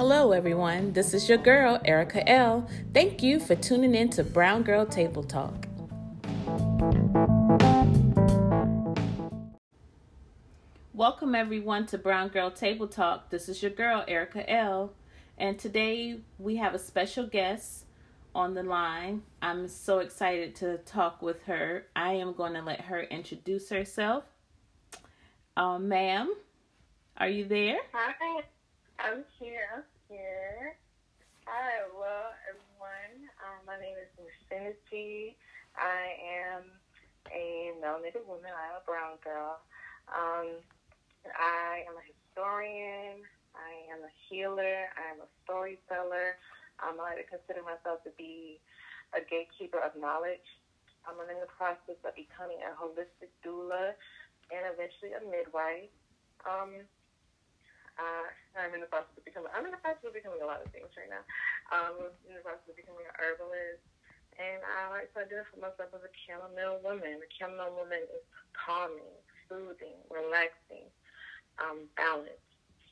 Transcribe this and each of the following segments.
Hello, everyone. This is your girl, Erica L. Thank you for tuning in to Brown Girl Table Talk. Welcome, everyone, to Brown Girl Table Talk. This is your girl, Erica L. And today we have a special guest on the line. I'm so excited to talk with her. I am going to let her introduce herself. Ma'am, are you there? Hi, I'm here. Hi, well, everyone. My name is Infinity. I am a melanated woman. I am a brown girl. I am a historian. I am a healer. I am a storyteller. I like to consider myself to be a gatekeeper of knowledge. I'm in the process of becoming a holistic doula and eventually a midwife. I'm in the process of becoming a lot of things right now. I'm in the process of becoming an herbalist. And I like to identify myself as a chamomile woman. A chamomile woman is calming, soothing, relaxing, balanced.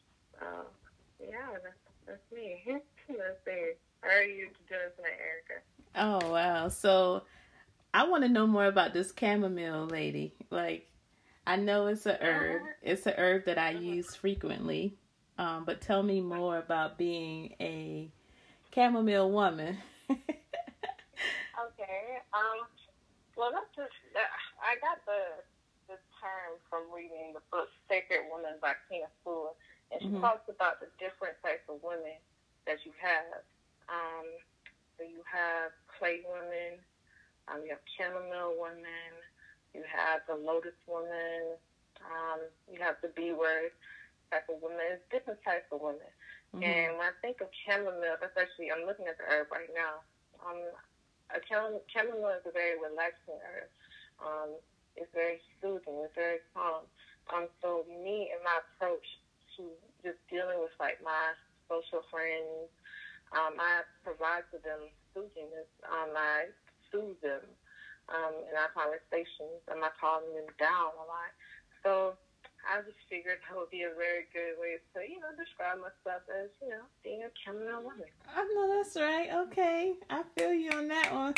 That's me. That's me. How are you doing tonight, Erica? Oh, wow. So I want to know more about this chamomile lady. I know it's a herb. It's a herb that I use frequently. But tell me more about being a chamomile woman. Okay. Well, I got the term from reading the book Sacred Woman by Tina Fuller, and she talks about the different types of women that you have. So you have clay women, you have chamomile women, you have the lotus woman, you have the B word type of women. It's different types of women. And when I think of chamomile, I'm looking at the herb right now. Chamomile is a very relaxing herb. It's very soothing. It's very calm. So me and my approach to just dealing with my social friends, I provide to them soothingness. I soothe them in our conversations. I'm not calling them down a lot. So I just figured that would be a very good way to, describe myself as, being a chamomile woman. I know that's right. Okay. I feel you on that one.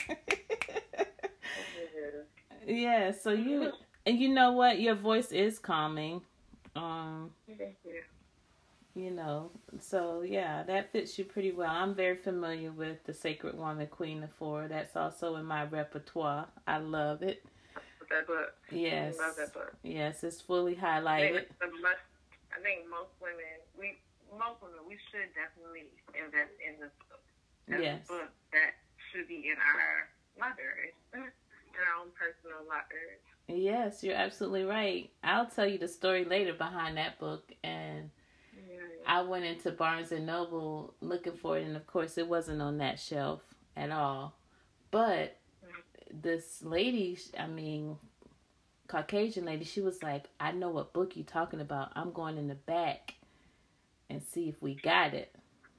Yeah, so and you know what? Your voice is calming. Thank you. So yeah, that fits you pretty well. I'm very familiar with the Sacred Woman, Queen of Four. That's also in my repertoire. I love it. That book. Yes. I love that book. Yes, it's fully highlighted. I think most women, we should definitely invest in this book. That's a book that should be in our libraries, in our own personal libraries. Yes, you're absolutely right. I'll tell you the story later behind that book. And I went into Barnes & Noble looking for it, and of course it wasn't on that shelf at all. But this lady, Caucasian lady, she was like, I know what book you're talking about. I'm going in the back and see if we got it.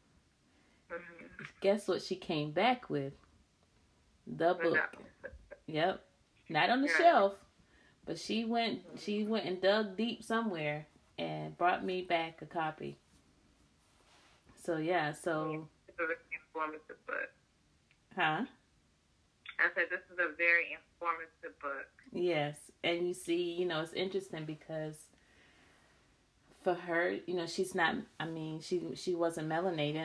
Guess what she came back with? The book. Yep. Not on the shelf, but she went and dug deep somewhere and brought me back a copy. So yeah, so it's a very informative book. Huh? I said this is a very informative book. Yes, and you see, it's interesting because for her, she's not. She wasn't melanated.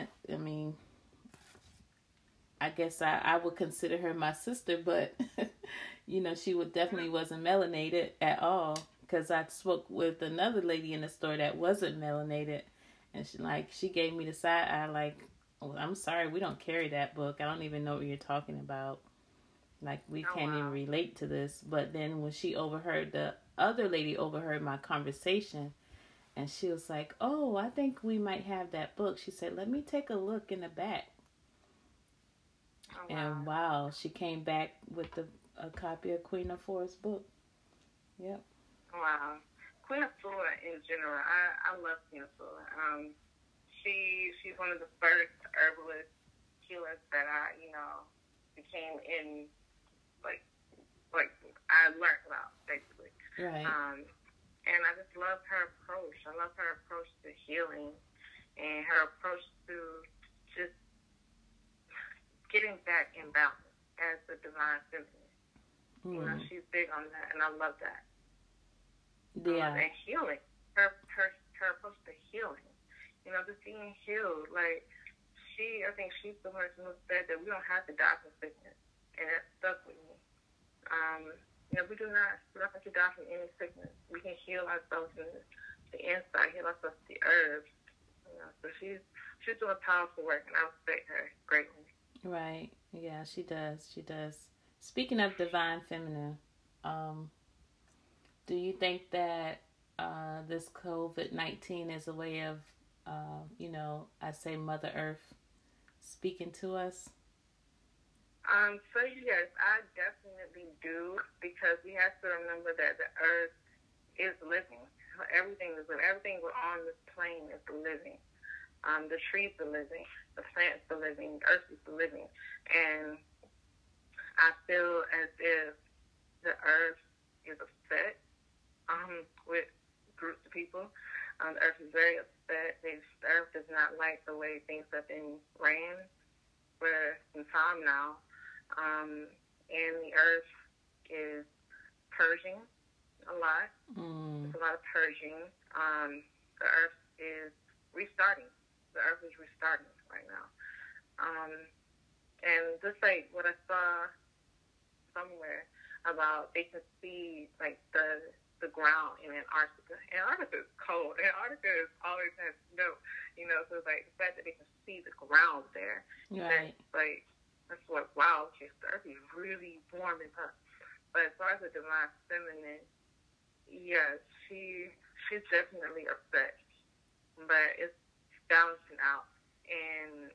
I guess I would consider her my sister, but she definitely wasn't melanated at all. Because I spoke with another lady in the store that wasn't melanated, and she gave me the side eye well, I'm sorry, we don't carry that book. I don't even know what you're talking about. We can't even relate to this. But then when the other lady overheard my conversation, and she was like, oh, I think we might have that book. She said, let me take a look in the back. Oh, wow. And wow, she came back with a copy of Queen of Four's book. Yep. Wow. Queen of Four in general, I love Queen of Four. She's one of the first herbalist healers that I, became in, I learned about, basically. Right. And I just love her approach. I love her approach to healing. and her approach to just getting back in balance as the divine feminine. You know, she's big on that, and I love that. Yeah. And healing. Her approach to healing. You know, just being healed. Like, I think she's the person who said that we don't have to die from sickness. And that stuck with me. You know, we don't have to die from any sickness. We can heal ourselves in the inside, heal ourselves with the herbs. You know, so she's doing powerful work, and I respect her greatly. Right. Yeah, she does. She does. Speaking of divine feminine, do you think that this COVID-19 is a way of, you know, I say Mother Earth speaking to us? So yes, I definitely do, because we have to remember that the earth is living. Everything on this plane is living. The trees are living, the plants are living, the earth is living. And I feel as if the earth is upset with groups of people. The earth is very upset. The earth does not like the way things have been ran for some time now. And the earth is purging a lot. There's a lot of purging. The earth is restarting. The earth is restarting right now. And just like what I saw somewhere about, they can see like the ground in Antarctica. Antarctica is cold. Antarctica always has snow. You know, so it's like the fact that they can see the ground there. Right. That's like, wow, okay, the earth is really warming up. But as far as the divine feminine, yes, she's definitely upset. But it's balancing out. And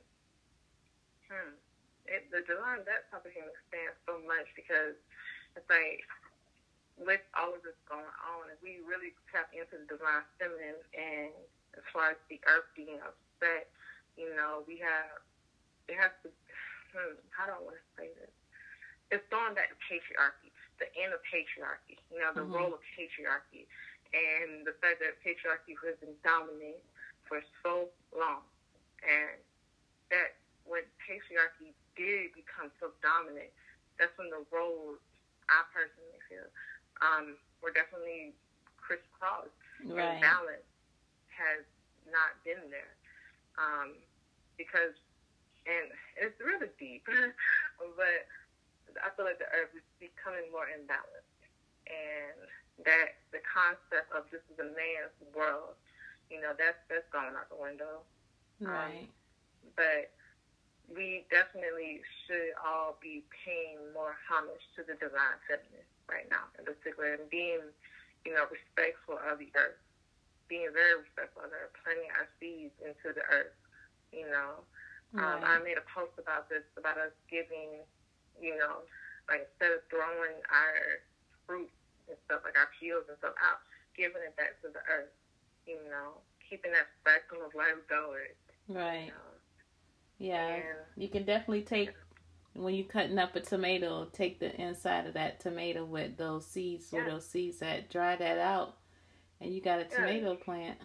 the divine, that topic can expand so much, because it's like, with all of this going on, if we really tap into the divine feminine, and as far as the earth being upset, you know, it has to, how do I want to say this? It's going back to patriarchy, the end of patriarchy, you know, the role of patriarchy, and the fact that patriarchy has been dominated for so long. And that when patriarchy did become so dominant, that's when the roles, I personally feel, were definitely crisscrossed. Right. And balance has not been there. Because, and it's really deep, but I feel like the earth is becoming more imbalanced. And that the concept of this is a man's world, you know, that's going out the window. Right. But we definitely should all be paying more homage to the divine feminine right now, in particular, and being, you know, respectful of the earth, being very respectful of her, planting our seeds into the earth, you know. Right. I made a post about this, about us giving, you know, like, instead of throwing our fruit and stuff, like our peels and stuff out, giving it back to the earth, you know, keeping that cycle of life going. Right. You know? Yeah. And you can definitely take, when you're cutting up a tomato, take the inside of that tomato with those seeds, or those seeds that dry that out, and you got a tomato plant.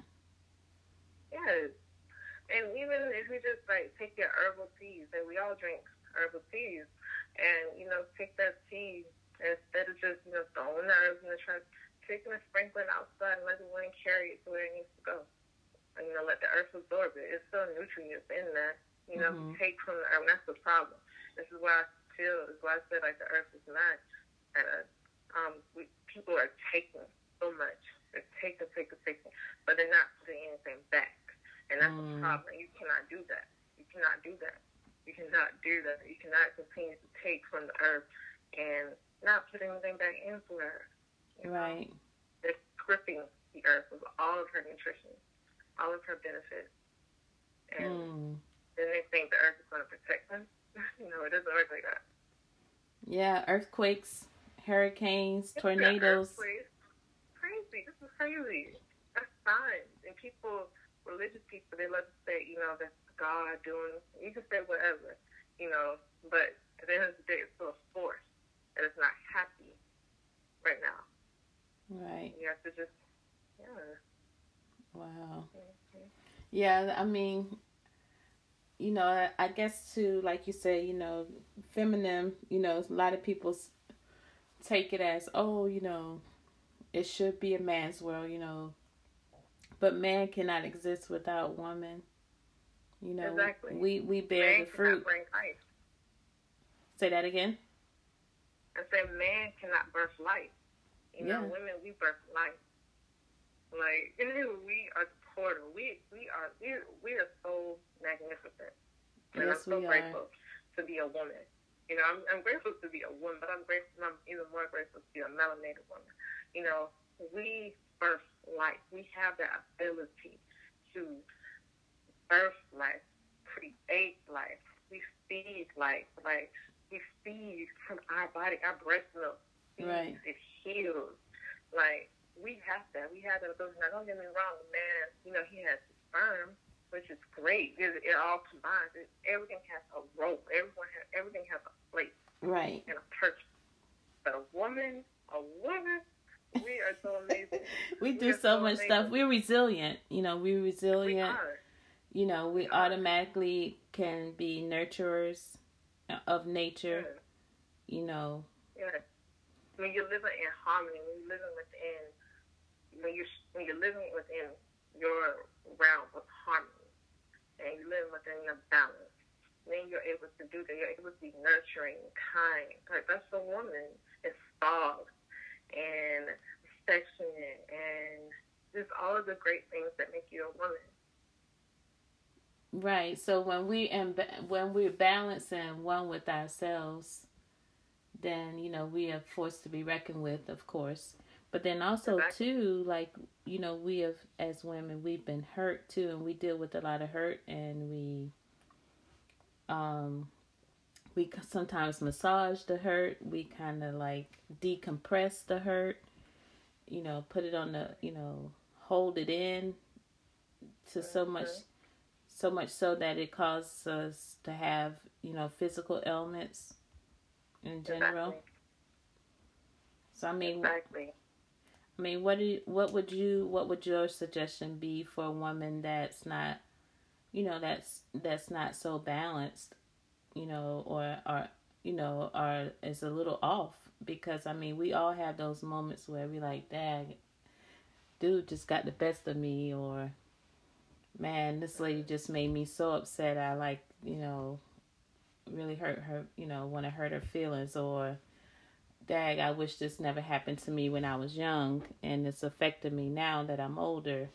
Yes. And even if you just, like, take your herbal teas, and we all drink herbal teas, and, you know, take that tea, instead of just, you know, throwing the herbs in the trash, taking and sprinkling outside and let the wind carry it to where it needs to go. And, you know, let the earth absorb it. It's still nutrients in there. You know, take from the earth. And that's the problem. This is why I feel, is why I said, like, the earth is not, people are taking so much. They're taking, but they're not putting anything back. And that's the problem. You cannot do that. You cannot do that. You cannot do that. You cannot continue to take from the earth and not put anything back into her. Right. They're stripping the earth of all of her nutrition, all of her benefits. And then they think the earth is going to protect them. You know, it doesn't work like that. Yeah, earthquakes, hurricanes, tornadoes. Earthquakes. Crazy. This is crazy. That's signs. And people, religious people, they love to say, you know, that's God doing, you can say whatever, you know, but at the end of the day, it's still a force that is not happy right now. Right. You have to just, Wow. Yeah, I mean, I guess to, like you say, feminine, a lot of people take it as, oh, it should be a man's world, but man cannot exist without woman. Exactly. We bear man the fruit. Cannot bring life. Say that again. I said man cannot birth life. Women, we birth life. Like, we are the portal. We are so magnificent. And yes, I'm so grateful to be a woman. I'm grateful to be a woman, but I'm even more grateful to be a melanated woman. We birth life. We have that ability to birth life, create life. We feed life. Like, we feed from our body, our breast milk. Right. It heals. Like, we have that. We have that ability. Now, don't get me wrong, man, he has sperm, which is great. It all combines. Everything has a role. Everything has a place. Right. And a purpose. But a woman, we are so amazing. we do so much stuff. We're resilient. We're resilient. We are. We automatically can be nurturers of nature. Yeah. Yeah. When you're living in harmony, when you're living within your realm of harmony, and you're living within your balance, then you're able to do that. You're able to be nurturing, kind. Like, that's a woman. It's soft and affectionate and just all of the great things that make you a woman. Right. So when we're balancing one with ourselves, then we are forced to be reckoned with, of course. But then also exactly. too, like we have, as women, we've been hurt too, and we deal with a lot of hurt, and we sometimes massage the hurt. We kind of like decompress the hurt. Put it on the hold it in to so much so that it causes us to have physical ailments in general. Exactly. So I mean, exactly. what would your suggestion be for a woman that's not, that's not so balanced, or is a little off? Because I mean, we all have those moments where we like, dang, dude just got the best of me, or man, this lady just made me so upset. I like, really hurt her, want to hurt her feelings, or dag, I wish this never happened to me when I was young, and it's affected me now that I'm older,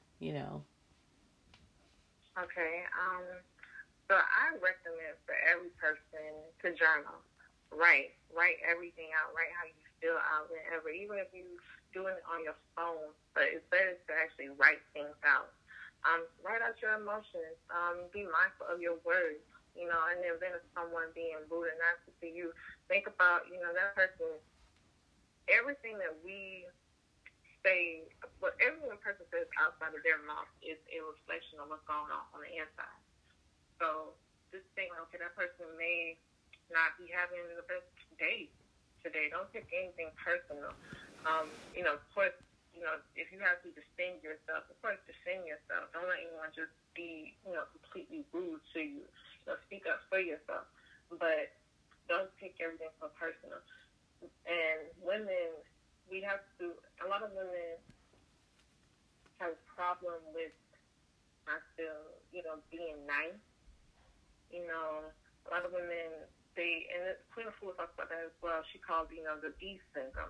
Okay. So I recommend for every person to journal. Write everything out. Write how you feel out whenever, even if you do it on your phone. But it's better to actually write things out. Write out your emotions. Be mindful of your words. And then if someone being rude and nasty to you, think about, that person. Everything that we say, everything a person says outside of their mouth is a reflection of what's going on the inside. So just think, okay, that person may not be having the best day today. Don't take anything personal. Of course, if you have to defend yourself, of course, defend yourself. Don't let anyone just be, completely rude to you. Speak up for yourself. But don't take everything so personal. And women, a lot of women have a problem with, I feel, being nice. A lot of women, and Queen of Fools talks about that as well. She calls, the B syndrome.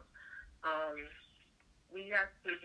We have to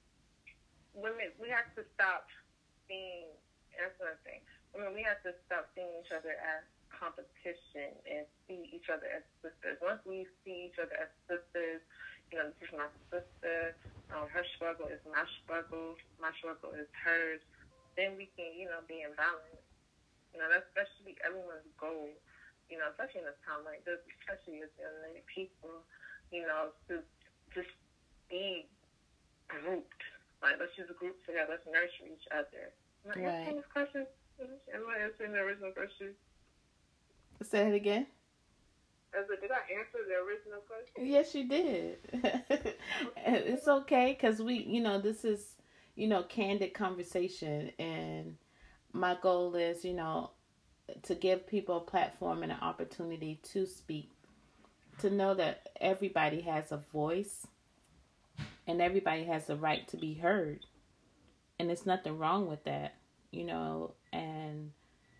stop seeing, that's another thing. We have to stop seeing each other as competition and see each other as sisters. Once we see each other as sisters, this is my sister, her struggle is my struggle is hers, then we can, be in balance. That should be everyone's goal, especially in a time like this, especially as young people, to just be grouped. Like, let's just group together, let's nurture each other. Am I answering this question? Am I answering the original question? Say it again. Did I answer the original question? Yes, you did. It's okay, because we, this is, candid conversation. And my goal is, to give people a platform and an opportunity to speak, to know that everybody has a voice and everybody has the right to be heard. And there's nothing wrong with that, and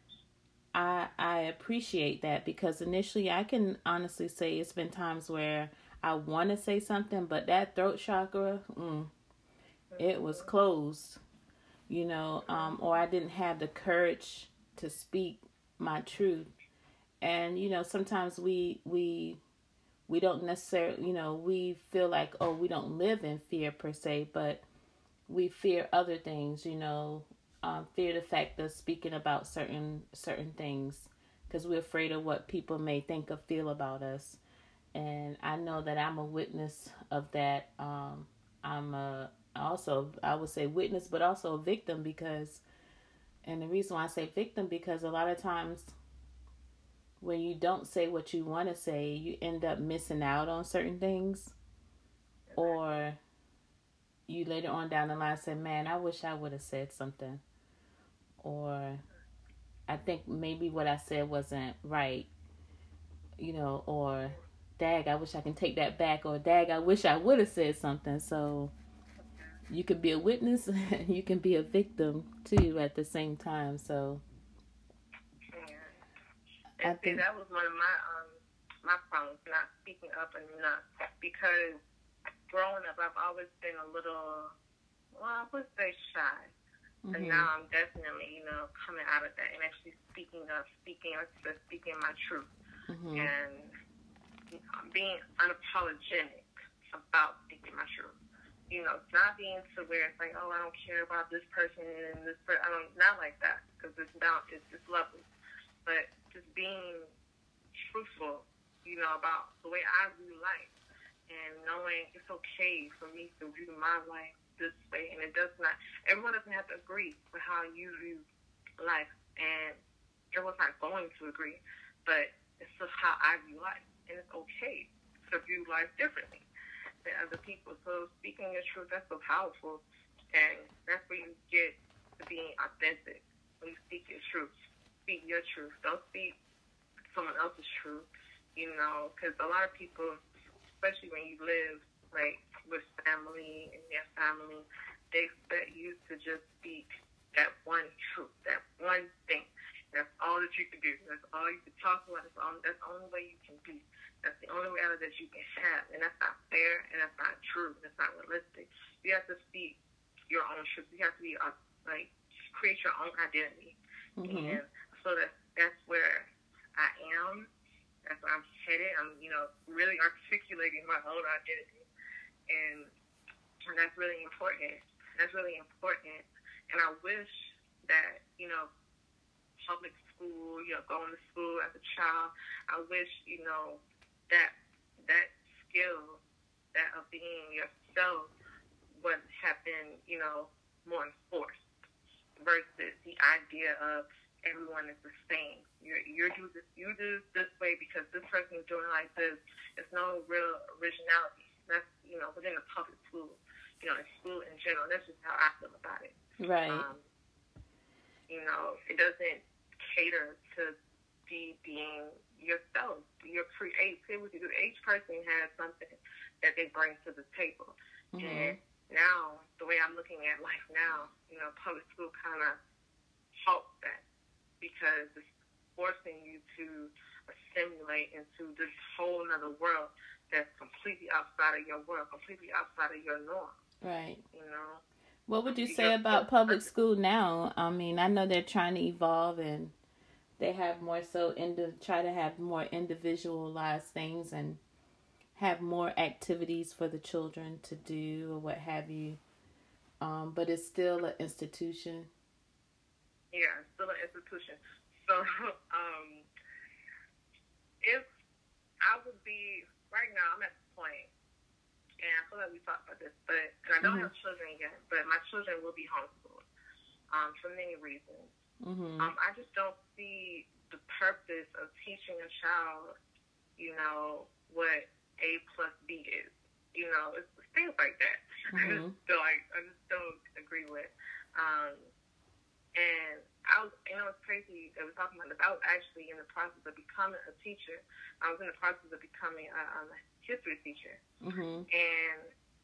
I appreciate that, because initially I can honestly say it's been times where I want to say something, but that throat chakra, it was closed, or I didn't have the courage to speak my truth. And, sometimes we don't necessarily, we feel like, oh, we don't live in fear per se, but we fear other things, fear the fact of speaking about certain things, because we're afraid of what people may think or feel about us. And I know that I'm a witness of that. I'm also, I would say witness, but also a victim, because, and the reason why I say victim, because a lot of times when you don't say what you want to say, you end up missing out on certain things, or you later on down the line say, man, I wish I would have said something, or I think maybe what I said wasn't right, or dag, I wish I can take that back, or dag, I wish I would have said something. So you can be a witness, you can be a victim too at the same time. So and see, that was one of my problems, not speaking up enough, because growing up, I've always been a little, I would say shy. And now I'm definitely, coming out of that and actually speaking my truth, and being unapologetic about speaking my truth. Not being to where it's like, oh, I don't care about this person and this person. Not like that, because it's lovely. But just being truthful, about the way I view life, and knowing it's okay for me to view my life this way, and it does not. Everyone doesn't have to agree with how you view life, and everyone's not going to agree, but it's just how I view life, and it's okay to view life differently than other people. So speaking your truth, that's so powerful, and that's where you get to being authentic. When you speak your truth, speak your truth. Don't speak someone else's truth, because a lot of people, especially when you live like with family and their family, they expect you to just speak that one truth, that one thing. That's all that you can do. That's all you can talk about. That's the only way you can be. That's the only reality that you can have. And that's not fair, and that's not true. That's not realistic. You have to speak your own truth. You have to be create your own identity. And so that's where I am. That's where I'm headed. I'm, really articulating my own identity. And that's really important. That's really important. And I wish that, public school, going to school as a child, I wish, that skill, that of being yourself, would have been, more enforced, versus the idea of everyone is the same. You do this way because this person is doing like this. There's no real originality. That's, within the public school, in school in general. That's just how I feel about it. Right. It doesn't cater to being yourself. Your creativity. Each person has something that they bring to the table. And now, the way I'm looking at life now, public school kind of helps that, because it's forcing you to assimilate into this whole other world that's completely outside of your world, completely outside of your norm. Right. What would you say about public school now? I mean, I know they're trying to evolve, and they have more so try to have more individualized things and have more activities for the children to do or what have you. But it's still an institution. Yeah, it's still an institution. So, if I would be, right now, I'm at the point, and I feel like we talked about this, but, and I don't have children yet, but my children will be homeschooled, for many reasons. I just don't see the purpose of teaching a child, what A plus B is. It's things like that. Mm-hmm. I just don't agree with. And I was, it's crazy that we're talking about this. I was actually in the process of becoming a teacher. I was in the process of becoming a history teacher. Mm-hmm. And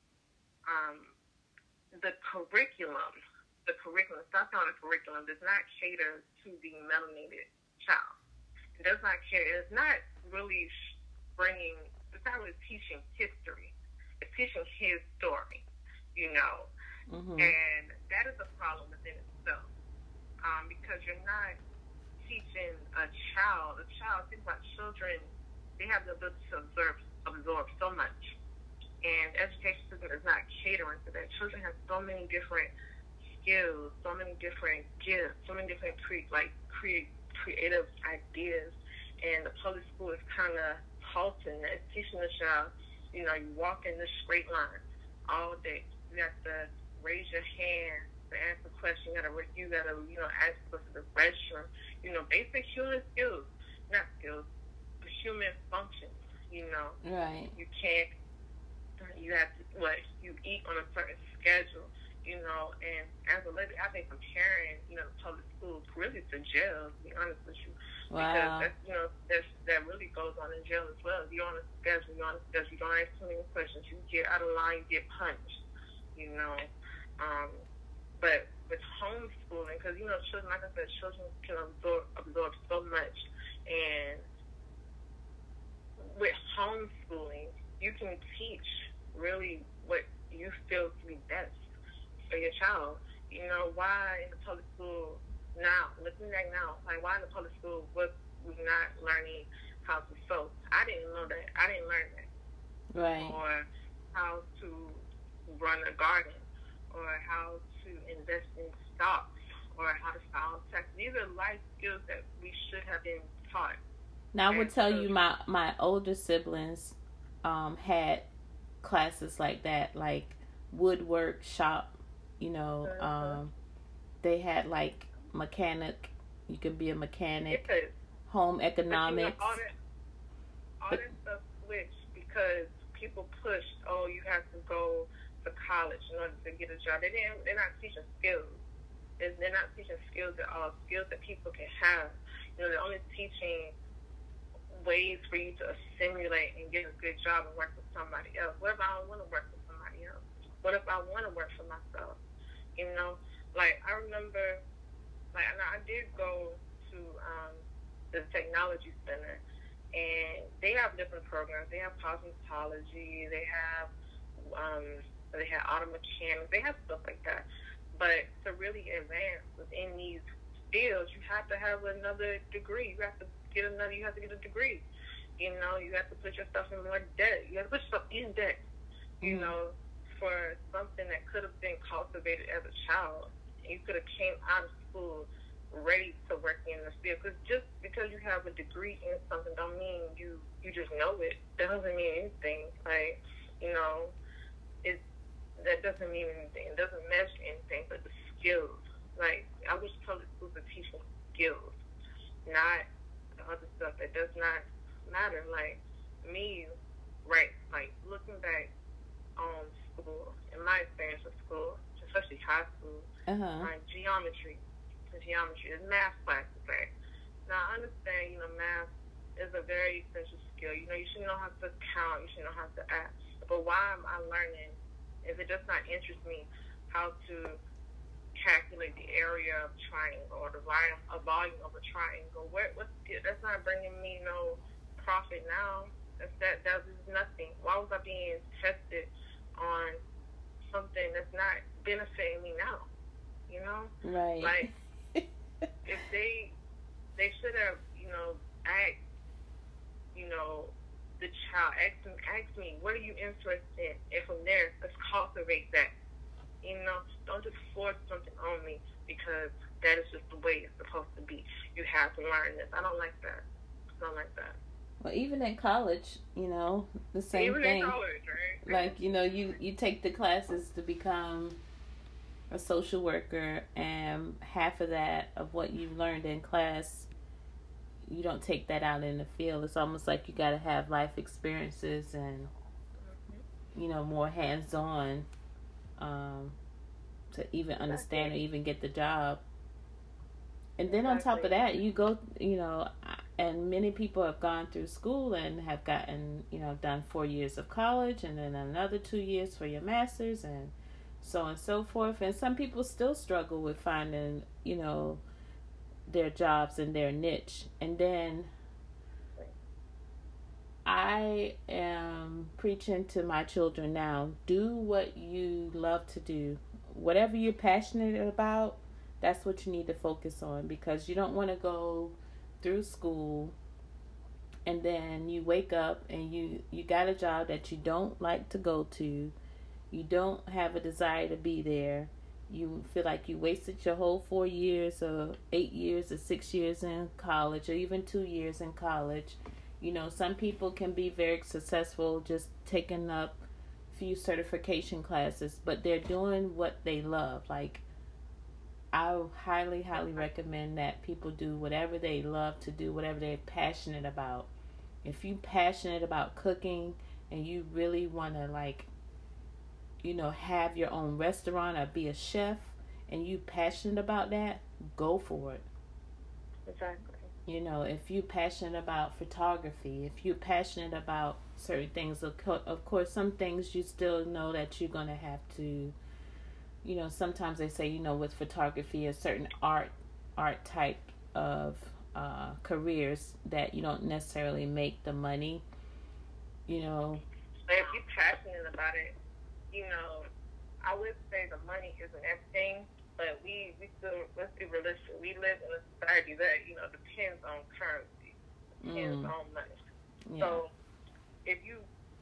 the curriculum, stop calling it curriculum, does not cater to the melanated child. It does not cater. It's not really it's not really teaching history. It's teaching his story, Mm-hmm. And that is a problem within itself. Because you're not teaching a child, think about children, they have the ability to absorb so much. And education system is not catering to that. Children have so many different skills, so many different gifts, so many different creative ideas. And the public school is kind of halting that, teaching the child, you walk in this straight line all day. You have to raise your hand to answer a question. You gotta ask for the restroom. Basic human skills, not skills, but human functions. Right. You can't. You have to you eat on a certain schedule. And as a lady, I think comparing the public schools really to jail. To be honest with you, Wow. because that really goes on in jail as well. You're on a schedule. You don't ask too many questions. You get out of line, you get punished. But with homeschooling, because children, like I said, children can absorb so much, and with homeschooling, you can teach really what you feel to be best for your child. Why in the public school now? Looking back now, why in the public school was we not learning how to sew? I didn't know that. I didn't learn that. Right. Or how to run a garden, or how to invest in stocks, or how to file taxes. These are life skills that we should have been taught. Now, I would tell you, my older siblings had classes like that, like woodwork shop. They had like mechanic. You could be a mechanic. Yes. Home economics. All that stuff switched because people pushed. Oh, you have to go to college in order to get a job. They're not teaching skills. They're not teaching skills at all. Skills that people can have. They're only teaching ways for you to assimilate and get a good job and work with somebody else. What if I don't want to work with somebody else? What if I want to work for myself? I remember, I did go to the technology center, and they have different programs. They have cosmetology. They have auto mechanics. They have stuff like that. But to really advance within these fields, you have to have another degree. You have to get a degree. You have to put yourself in more debt. You have to put yourself in debt, for something that could have been cultivated as a child. You could have came out of school ready to work in the field. Because just because you have a degree in something don't mean you just know it. That doesn't mean anything. That doesn't mean anything. It doesn't measure anything but the skills. I wish public schools would teach skills, not the other stuff that does not matter. Me, looking back on school, in my experience with school, especially high school, geometry is math classes, right? Now, I understand, math is a very essential skill. You should know how to count. You should know how to add. But why am I learning if it does not interest me how to calculate the area of a triangle or the volume of a triangle? That's not bringing me no profit now. That is nothing. Why was I being tested on something that's not benefiting me now? Right. If they should have, asked, the child, ask me, what are you interested in? And from there, let's cultivate that. Don't just force something on me because that is just the way it's supposed to be. You have to learn this. I don't like that. Well, even in college, the same even thing. In college, right? You take the classes to become a social worker, and half of that, of what you've learned in class, you don't take that out in the field. It's almost like you got to have life experiences and more hands-on to even understand or even get the job. And then on top of that, you go, and many people have gone through school and have gotten, done 4 years of college and then another 2 years for your master's and so on and so forth. And some people still struggle with finding, their jobs and their niche. And then I am preaching to my children now, do what you love to do. Whatever you're passionate about, that's what you need to focus on, because you don't want to go through school and then you wake up and you got a job that you don't like to go to. You don't have a desire to be there. You feel like you wasted your whole 4 years or 8 years or 6 years in college or even 2 years in college. Some people can be very successful just taking up a few certification classes, but they're doing what they love. Like, I highly, highly recommend that people do whatever they love to do, whatever they're passionate about. If you're passionate about cooking and you really want to, have your own restaurant or be a chef and you passionate about that, go for it. Exactly. If you're passionate about photography, if you're passionate about certain things, of course, some things you still know that you're going to have to, sometimes they say, with photography, a certain art type of careers that you don't necessarily make the money, But if you're passionate about it, I would say the money isn't everything. But we still, let's be realistic. We live in a society that, depends on currency, depends on money. Yeah. So if you,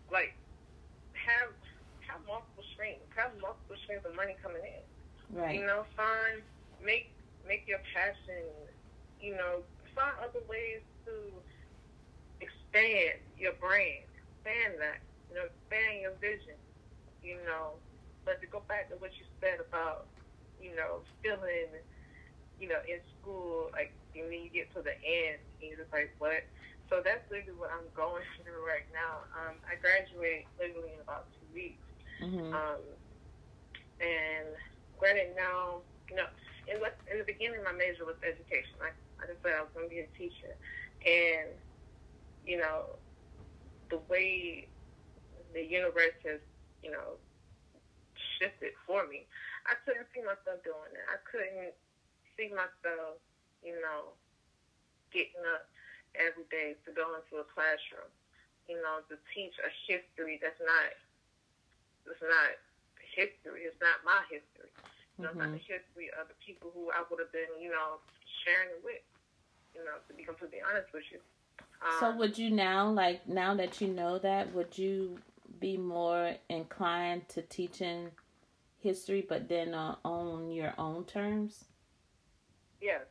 have multiple streams of money coming in. Right. Make your passion, find other ways to expand your brand, expand that, expand your vision, But to go back to what you said about, feeling, in school, and then you get to the end, and you're just like, what? So that's literally what I'm going through right now. I graduate literally in about 2 weeks. Mm-hmm. And granted now, in the beginning, my major was education. I just said I was going to be a teacher. And, the way the universe has, shifted for me, I couldn't see myself doing it. I couldn't see myself, getting up every day to go into a classroom, to teach a history that's not history. It's not my history. It's not the history of the people who I would have been, sharing it with, to be completely honest with you. So would you now that you know that, would you be more inclined to teaching history, but then on your own terms? Yes.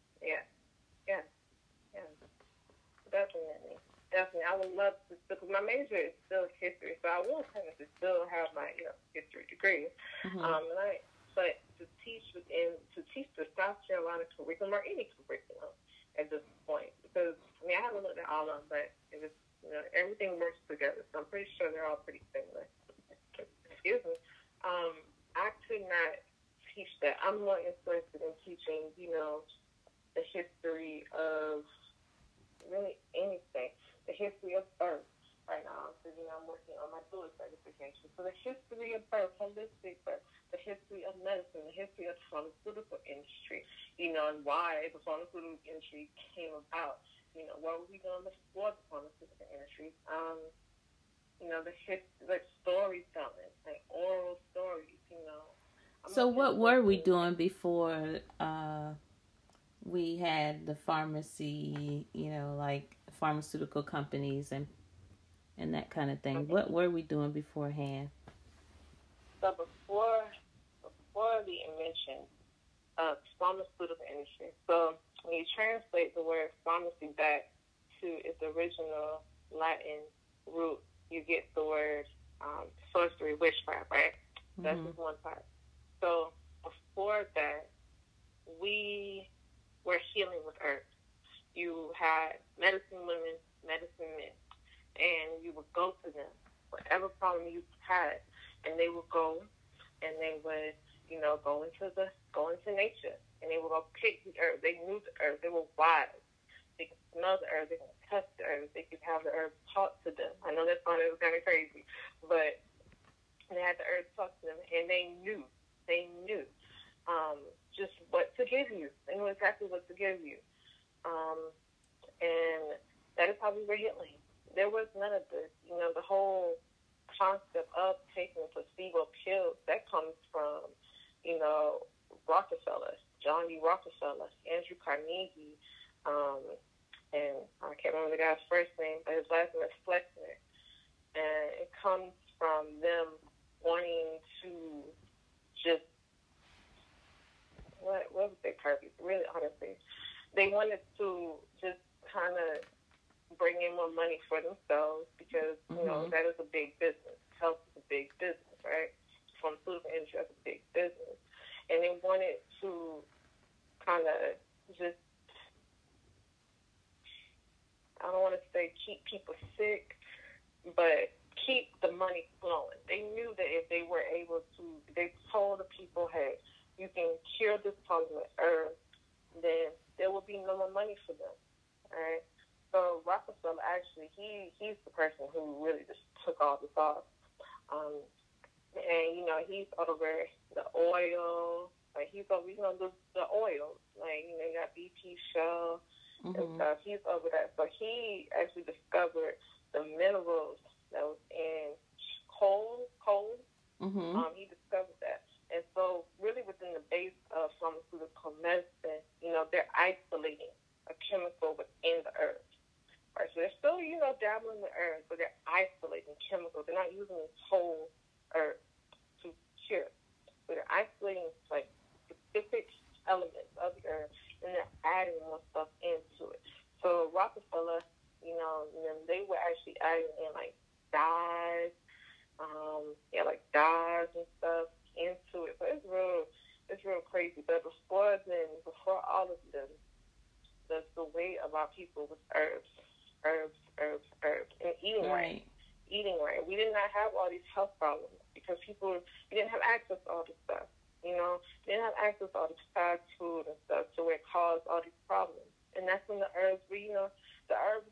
Definitely. I would love to, because my major is still history, so I will technically still have my, history degree. But to teach the South Carolina curriculum or any curriculum at this point, because I haven't looked at all of them, but it was, everything works together, so I'm pretty sure they're all pretty similar. Excuse me. I could not teach that. I'm more interested in teaching, the history of really anything. The history of birth right now. So, I'm working on my dual certification. So the history of birth, holistic birth, the history of medicine, the history of the pharmaceutical industry, and why the pharmaceutical industry came about. What were we doing before the pharmaceutical industry? The history, storytelling, oral stories, So what were we doing before we had the pharmacy, pharmaceutical companies and that kind of thing? What were we doing beforehand? So before the invention of pharmaceutical industry, so when you translate the word pharmacy back to its original Latin root, you get the word sorcery, witchcraft, right? That's just one part. So before that, we were healing with herbs. You had medicine women, medicine men, and you would go to them, whatever problem you had, and they would go and they would, go into nature, and they would go pick the herb. They knew the herb. They were wise. They could smell the herb. They could touch the herb. They could have the herb talk to them. I know that sounded kind of crazy, but they had the herb talk to them, and they knew just what to give you. They knew exactly what to give you. And that is how we were healing. There was none of this. The whole concept of taking placebo pills, that comes from, Rockefeller, John D. Rockefeller, Andrew Carnegie, and I can't remember the guy's first name, but his last name is Flexner. And it comes from them wanting to just, what was their purpose? Really, honestly, they wanted to just kind of bring in more money for themselves because, that is a big business. Health is a big business, right? Pharmaceutical industry is a big business. And they wanted to kind of just, I don't want to say keep people sick, but keep the money flowing. They knew that if they were able to, they told the people, hey, you can cure this problem with herbs, then there will be no more money for them, all right? So Rockefeller, actually, he's the person who really just took all this off. And, he's over the oil, like he's over, the oils, like, you got BP, Shell, and stuff. He's over that. So he actually discovered the minerals that was in coal. He discovered that. And so really within the base of pharmaceutical medicine, they're isolating a chemical within the herbs. Right, so they're still, dabbling in the herbs, but they're isolating chemicals. They're not using this whole herb to cure. So they're isolating, like, specific elements of the herb, and they're adding more stuff into it. So Rockefeller, they were actually adding in, like, dyes, dyes and stuff into it. So it's real crazy. But before all of this, the way about people was herbs, and eating right. Eating right. We did not have all these health problems because we didn't have access to all this stuff. We didn't have access to all this fast food and stuff, so it caused all these problems. And that's when the herbs were, the herbs.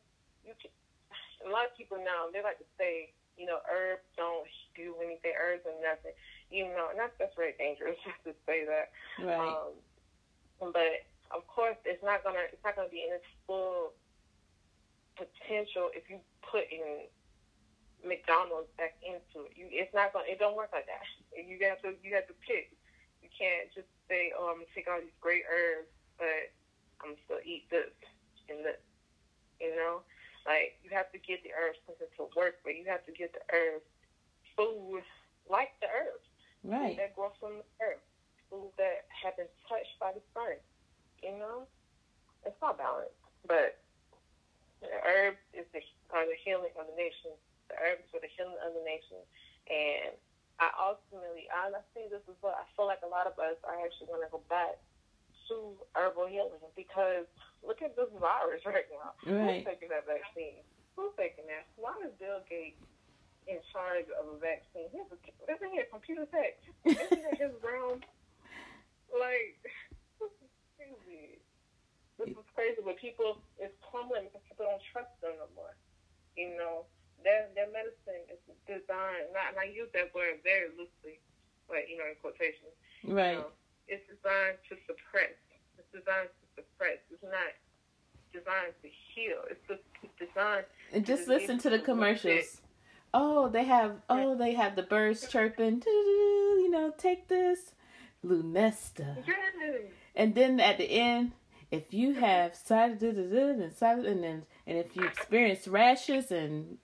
A lot of people now, they like to say, herbs don't do anything. Herbs are nothing. And that's very dangerous to say that. Right. But of course, it's not gonna be in its full potential if you put in McDonald's back into it. It don't work like that. You have to pick. You can't just say, I'm gonna take all these great herbs, but I'm still eat this and this. Like, you have to get the herbs to work, but you have to get the herbs food like the herbs. Right. Food that grow from the earth. Food that have been touched by the sun. It's not balanced, but the herbs are the healing of the nation. The herbs are the healing of the nation. And I think this is what I feel like a lot of us are actually going to go back to herbal healing because look at this virus right now. Right. Who's taking that vaccine? Who's taking that? Why is Bill Gates in charge of a vaccine? Isn't he a computer tech? Isn't it his realm? Like, this is crazy. This is crazy, but it's crumbling because people don't trust them no more. Their medicine is designed, and I use that word very loosely, but, in quotations. Right. It's designed to suppress. It's designed to suppress. It's not designed to heal. It's designed and just listen to the commercials. They have the birds chirping, take this, Lunesta. And then at the end, if you have and if you experience rashes and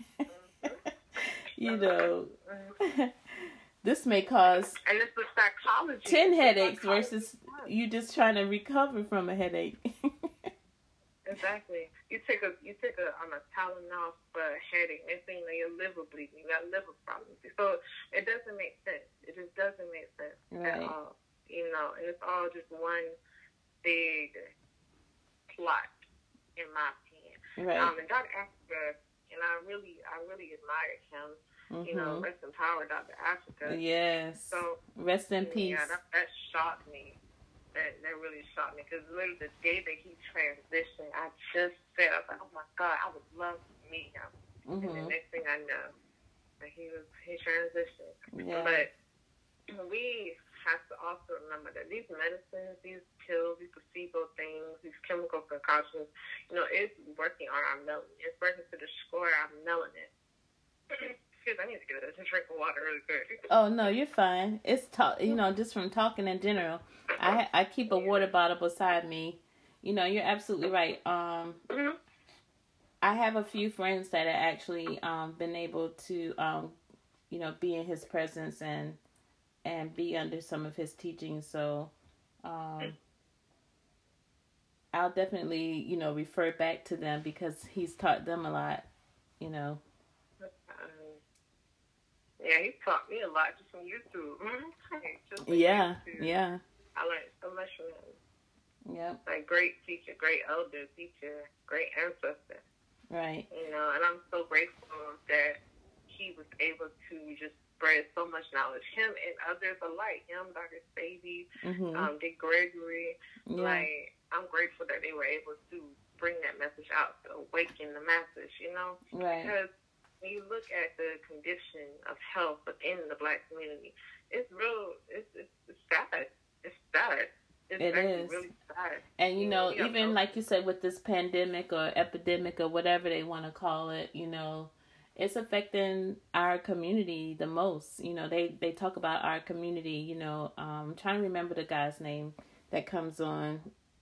this may cause and it's the psychology 10 headaches versus you just trying to recover from a headache. Exactly. You take a Tylenol for a headache. Next thing you know, your liver bleeding. You got liver problems. So it doesn't make sense. It just doesn't make sense at all. And it's all just one big plot, in my opinion. Right. And Dr. Africa, and I really admired him You know, rest in power, Dr. Africa. Yes. So rest in peace. Yeah, that shocked me. That really shocked me, because literally the day that he transitioned, I just said, I was like, oh my God, I would love to meet him. And the next thing I know, that he transitioned. Yeah. But we have to also remember that these medicines, these pills, these placebo things, these chemical concoctions, you know, it's working on our melanin. It's working to destroy our melanin. Excuse me, I need to get a drink of water really quick. Oh no, you're fine. It's you know, just from talking in general. I keep a water bottle beside me. You know, you're absolutely right. I have a few friends that have actually been able to you know, be in his presence and be under some of his teachings. So I'll definitely, you know, refer back to them because he's taught them a lot, you know. Yeah, he taught me a lot just from YouTube. Yeah. I learned so much from him. Yeah. Like, great teacher, great elder teacher, great ancestor. Right. You know, and I'm so grateful that he was able to just spread so much knowledge. Him and others alike. Him, Dr. Spady, Dick Gregory. Yeah. Like, I'm grateful that they were able to bring that message out to awaken the masses, you know? Right. Because when you look at the condition of health within the Black community, it's real, it's sad. It's sad. It's is really sad. And, you know, even like you said, with this pandemic or epidemic or whatever they want to call it, you know, it's affecting our community the most. You know, they talk about our community, you know, I'm trying to remember the guy's name that comes on.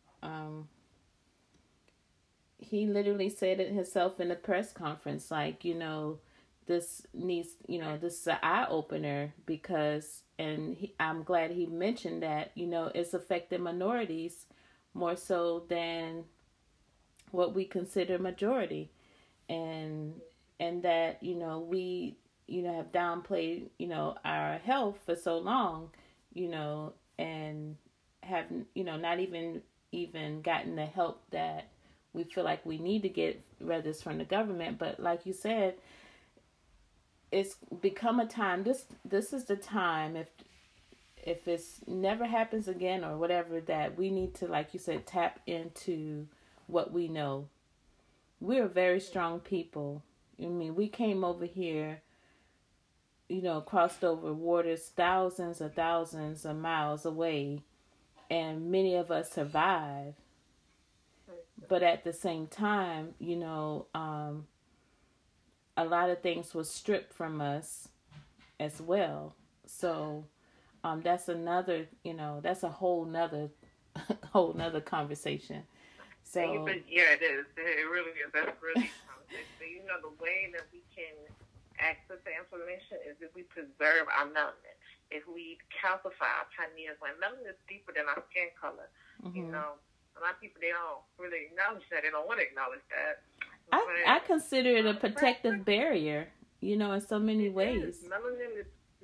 He literally said it himself in the press conference, like, you know, this needs, you know, this is an eye-opener because, and I'm glad he mentioned that, you know, it's affecting minorities more so than what we consider majority. And that, you know, we, you know, have downplayed, you know, our health for so long, you know, and have, you know, not even gotten the help that we feel like we need to get, whether it's from the government. But like you said, it's become a time. This is the time, if it's never happens again or whatever, that we need to, like you said, tap into what we know. We're very strong people. I mean, we came over here, you know, crossed over waters thousands of miles away, and many of us survived. But at the same time, you know, a lot of things were stripped from us as well. So that's another, you know, that's a whole nother conversation. So yeah, it is. It really is. That's really a conversation. You know, the way that we can access the information is if we preserve our melanin. If we calcify our pineal gland. Melanin is deeper than our skin color. You know, a lot of people, they don't really acknowledge that. They don't want to acknowledge that. I consider it a protective barrier, you know, in so many ways. Melanin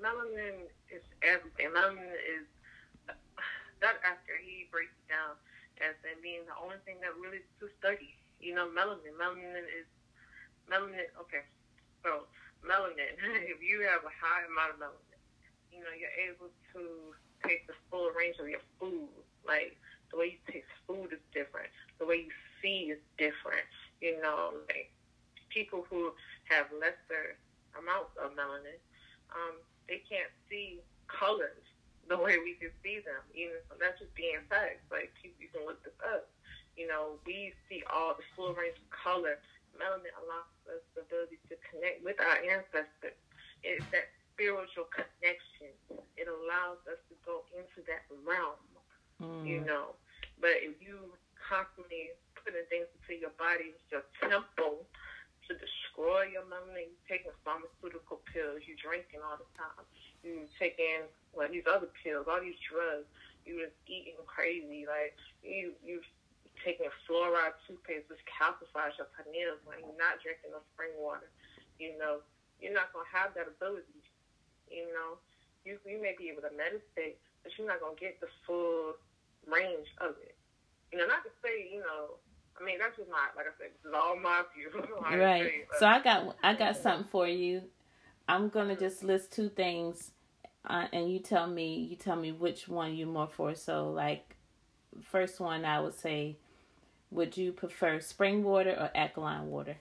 is everything. Melanin is, that after he breaks it down as being the only thing that really to study. You know, melanin is, okay. So, melanin, if you have a high amount of melanin, you know, you're able to take the full range of your food. Like, the way you taste food is different. The way you see is different. You know, like, people who have lesser amounts of melanin, they can't see colors the way we can see them. You know, that's just being facts. Like, people, you can look this up. You know, we see all the full range of color. Melanin allows us the ability to connect with our ancestors. It's that spiritual connection. It allows us to go into that realm, you know. But if you constantly putting things into your body, your temple, to destroy your melanin, you're taking pharmaceutical pills, you're drinking all the time, you're taking these other pills, all these drugs, you're just eating crazy, like you're taking fluoride toothpaste, which calcifies your pineal gland, you're not drinking no spring water, you know, you're not going to have that ability, you know. You may be able to meditate, but you're not going to get the full range of it. You know, not to say, you know, I mean, that's just my, like I said, this is all my view. Right. So I got something for you. I'm gonna just list two things, and you tell me which one you're more for. So, like, first one, I would say, would you prefer spring water or alkaline water?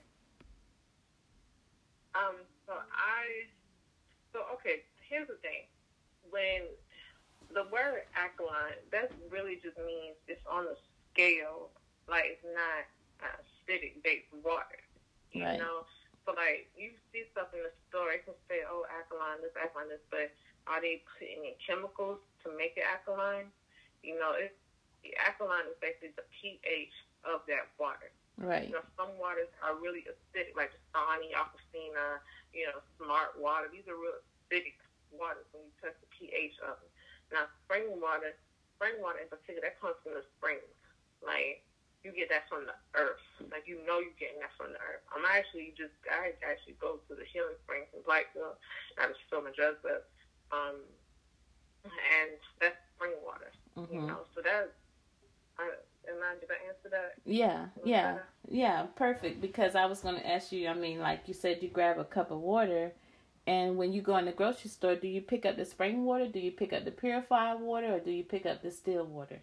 Okay, here's the thing. When the word alkaline, that really just means it's on a scale, like it's not acidic based water. You know? So like you see stuff in the store, it can say, oh, alkaline this, but are they putting in chemicals to make it alkaline? You know, the alkaline is basically the pH of that water. Right. You know, some waters are really acidic, like Dasani, Aquafina, Smart water. These are real acidic waters when you test the pH of them. Now, spring water in particular, that comes from the springs. Like, you get that from the earth. Like, you're getting that from the earth. I actually go to the Healing Springs in Blackville. I just fill my drugs up. And that's spring water. Mm-hmm. So that, did I answer that? Yeah, perfect. Because I was going to ask you, like you said, you grab a cup of water, and when you go in the grocery store, do you pick up the spring water, do you pick up the purified water, or do you pick up the still water?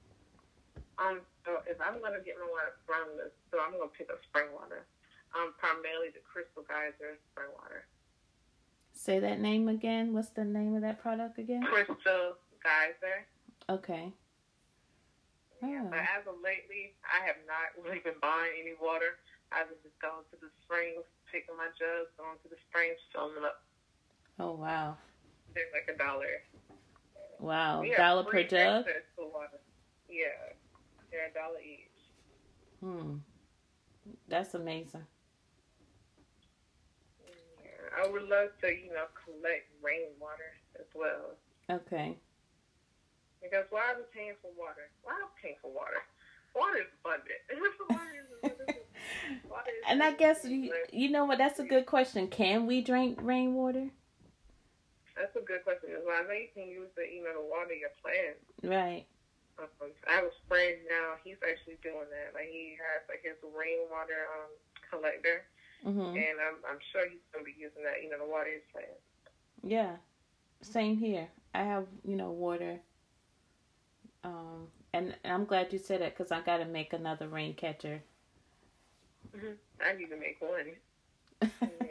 So if I'm going to get my water from the store, I'm going to pick up spring water. Primarily the Crystal Geyser spring water. Say that name again. What's the name of that product again? Crystal Geyser. Okay. Yeah, but as of lately, I have not really been buying any water. I've been just going to the springs, picking my jugs, going to the springs, filling them up. Oh, wow. They're like $1. Wow, $1 per jug? To water. Yeah, they're $1 each. That's amazing. Yeah, I would love to, collect rainwater as well. Okay. Because why are we paying for water? Why are we paying for water? Water is abundant. And I guess, you know what, that's a good question. Can we drink rainwater? That's a good question. Well, I know you can use to water your plants. Right. I have a friend now, he's actually doing that. Like, he has, like, his rainwater collector. Mm-hmm. And I'm sure he's going to be using that, to water his plants. Yeah. Same here. I have, water. And I'm glad you said that because I got to make another rain catcher. I need to make one.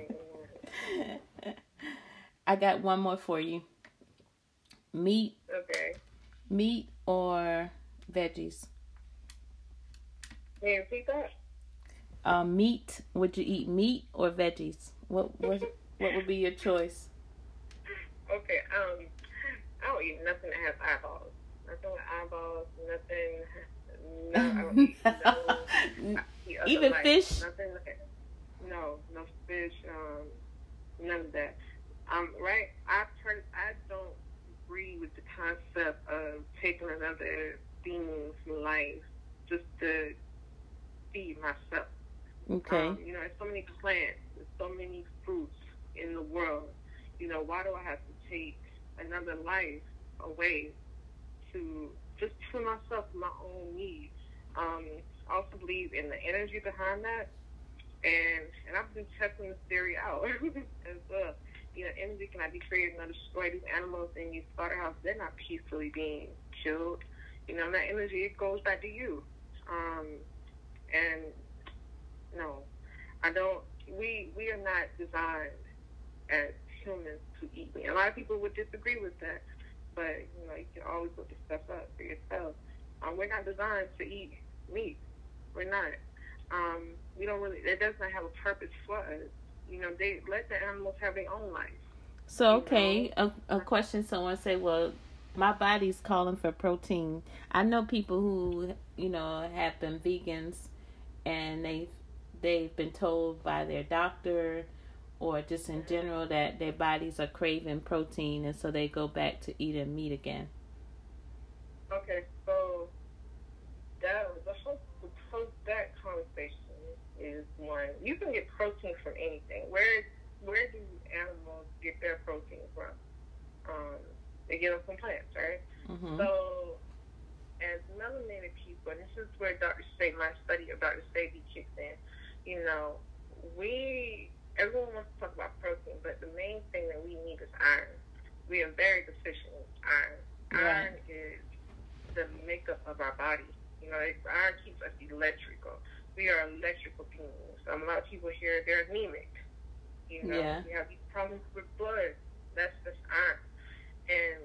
I got one more for you. Meat. Okay. Meat or veggies? Can you repeat that? Meat. Would you eat meat or veggies? What would be your choice? Okay. I don't eat nothing that has eyeballs. Nothing with eyeballs. Nothing. No, I don't eat no. Even fish. Nothing. No fish. None of that. Right. I don't agree with the concept of taking another being's life just to feed myself. Okay. There's so many plants, there's so many fruits in the world. Why do I have to take another life away to myself, my own needs? I also believe in the energy behind that, and I've been testing this theory out as well. Energy cannot be created and destroyed. These animals in these slaughterhouses, they're not peacefully being killed. That energy, it goes back to you. And no, I don't. We are not designed as humans to eat meat. A lot of people would disagree with that, but you can always look the stuff up for yourself. We're not designed to eat meat. We're not. We don't really. It does not have a purpose for us. They let the animals have their own life. So okay, a question. Someone say, well, my body's calling for protein. I know people who have been vegans, and they've been told by their doctor or just in general that their bodies are craving protein, and so they go back to eating meat again. Okay, so that conversation is one. You can get protein from anything. Where do animals get their protein from? They get them from plants, right? Mm-hmm. So, as melanated people, and this is where my study of Dr. Sebi kicks in. We everyone wants to talk about protein, but the main thing that we need is iron. We are very deficient in iron. Iron is the makeup of our body. Iron keeps us electrical. We are electrical beings. A lot of people here, they're anemic. We have these problems with blood. That's just iron. And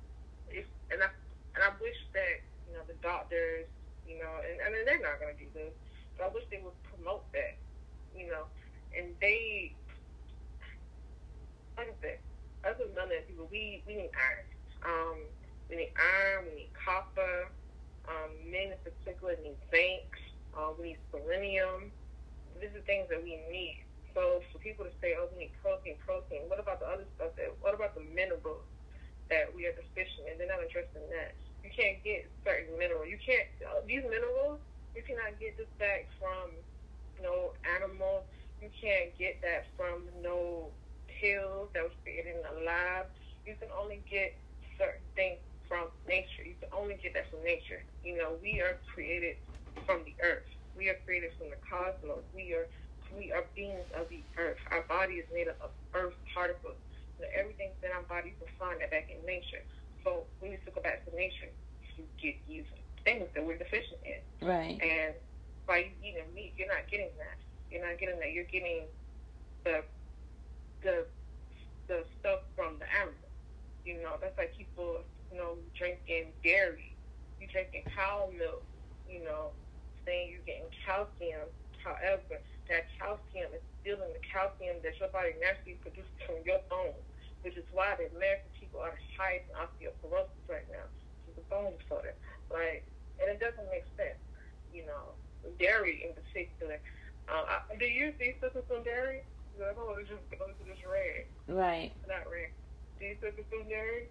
I wish that, the doctors, and they're not going to do this, but I wish they would promote that, and they, like I said, other than that, people, we need iron. We need iron, we need copper, men in particular need zinc, we need selenium. These are things that we need. So for people to say, oh, we need protein, what about the other stuff? What about the minerals that we are deficient in? They're not interested in that. You can't get certain minerals. These minerals, you cannot get this back from no animal. You can't get that from no pills that was created in a lab. You can only get certain things from nature. You can only get that from nature. We are created from the earth. We are created from the cosmos. We are beings of the earth. Our body is made up of earth particles. Everything's in our bodies, will find that back in nature. So we need to go back to nature to get these things that we're deficient in. Right. And by you eating meat, you're not getting that. You're not getting that. You're getting the stuff from the animal. That's like people, drinking dairy. You drinking cow milk, saying you're getting calcium. However, that calcium is still in the calcium that your body naturally produces from your bones, which is why the American people are the highest in osteoporosis right now. It's the bone disorder. And it doesn't make sense. Dairy in particular. Do you see some dairy? I don't want to just go to this red. Right. Not red. Do you see some dairy?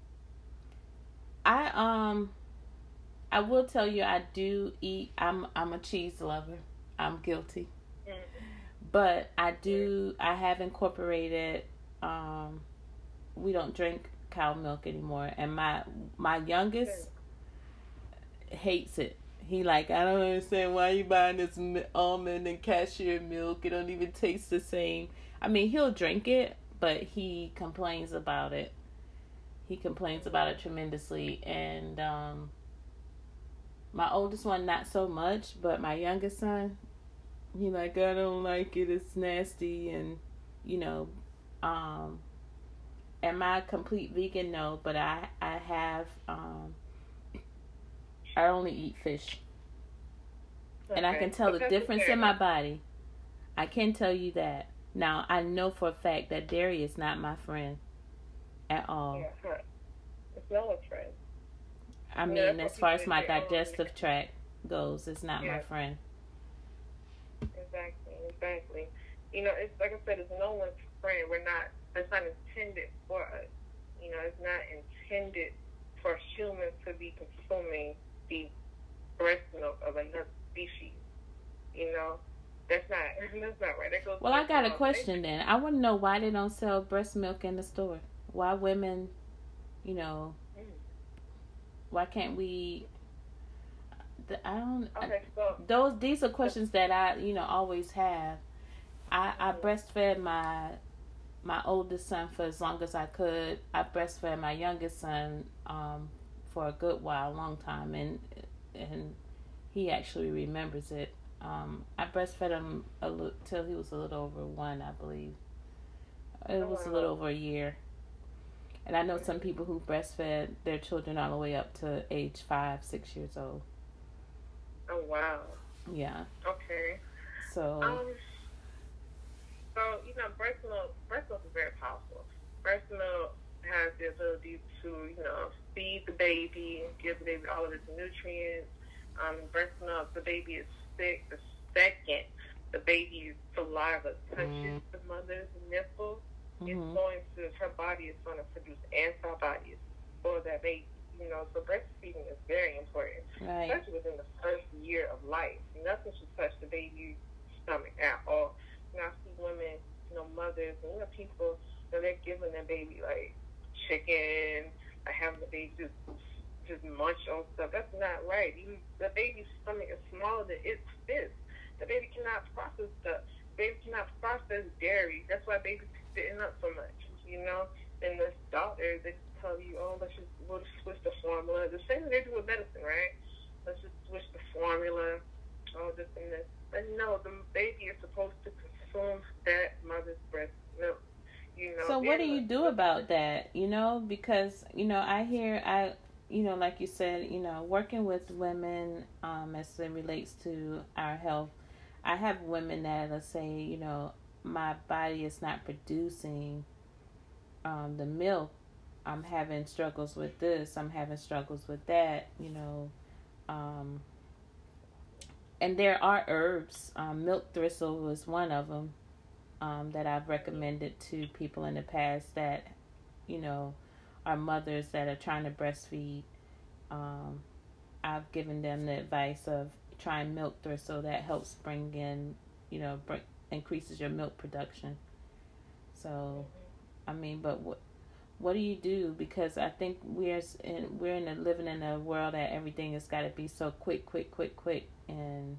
I will tell you, I do eat. I'm a cheese lover. I'm guilty. Mm-hmm. But I have incorporated, we don't drink cow milk anymore. And my youngest hates it. He I don't understand why you buying this almond and cashew milk. It don't even taste the same. I mean, he'll drink it, but he complains about it. He complains about it tremendously. And my oldest one, not so much, but my youngest son, I don't like it. It's nasty. And, am I a complete vegan? No, but I have, I only eat fish. Okay. And I can tell the difference in my body. I can tell you that. Now, I know for a fact that dairy is not my friend at all. Yeah, it's not a friend. I mean, as far as my digestive tract goes, it's not my friend. Exactly. It's like I said, it's no one's friend. It's not intended for us. It's not intended for humans to be consuming the breast milk of another species. That's not right. That goes. Well, I got a question then. I want to know why they don't sell breast milk in the store. Why women, why can't we? These are questions that I, always have. I breastfed my oldest son for as long as I could. I breastfed my youngest son for a good while, long time, and he actually remembers it. I breastfed him till he was a little over 1, I believe. It was a little over a year. And I know some people who breastfed their children all the way up to age 5, 6 years old. Oh, wow. Yeah. Okay. So breast milk is very powerful. Breast milk has the ability to, feed the baby and give the baby all of its nutrients. Breast milk, the baby is sick the second the baby's saliva touches the mother's nipple. Her body is going to produce antibodies for that baby. So breastfeeding is very important, especially within the first year of life. Nothing should touch the baby's stomach at all. I see women, mothers, and people, they're giving their baby like chicken, having the baby just munch on stuff. That's not right. The baby's stomach is smaller than its fist. The baby cannot process stuff. baby cannot process dairy. That's why baby's sitting up so much, you know. And this doctor, they tell you, oh, we'll just switch the formula. The same thing they do with medicine, right? Let's just switch the formula, all this and this. But no, the baby is supposed to consume that mother's breast milk. You know, So what do you do about that? You know, because like you said, working with women, as it relates to our health, I have women that will say, my body is not producing the milk. I'm having struggles with this. I'm having struggles with that. Um, and there are herbs. Milk thistle was one of them. That I've recommended to people in the past that, are mothers that are trying to breastfeed. I've given them the advice of trying milk thistle that helps bring in, increases your milk production. So, I mean, but what do you do? Because I think living in a world that everything has got to be so quick, and